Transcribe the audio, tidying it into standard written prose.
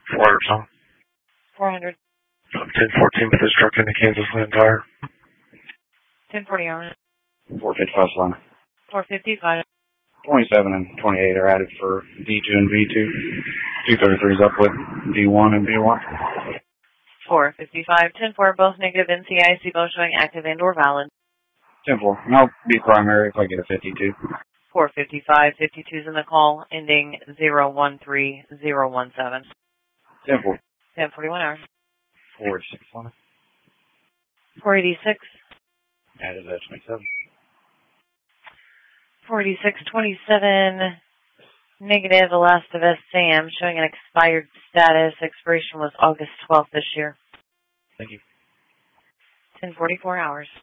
400 some. 400. 1014 with this truck into Kansas Land Tire. 1040 hours. 455 Solana. 455. 27 and 28 are added for D2 and V2. 233 is up with D1 and B1. 455. 10-4, both negative NCIC, both showing active and or valid. 10-4. And I'll be primary if I get a 52. 455. 52's in the call, ending 013017. 10-4. 1041 hours. 486 Solana. 486. Added at 27. 486.27. Negative, the last of us, Sam, showing an expired status. Expiration was August 12th this year. Thank you. 1044 hours.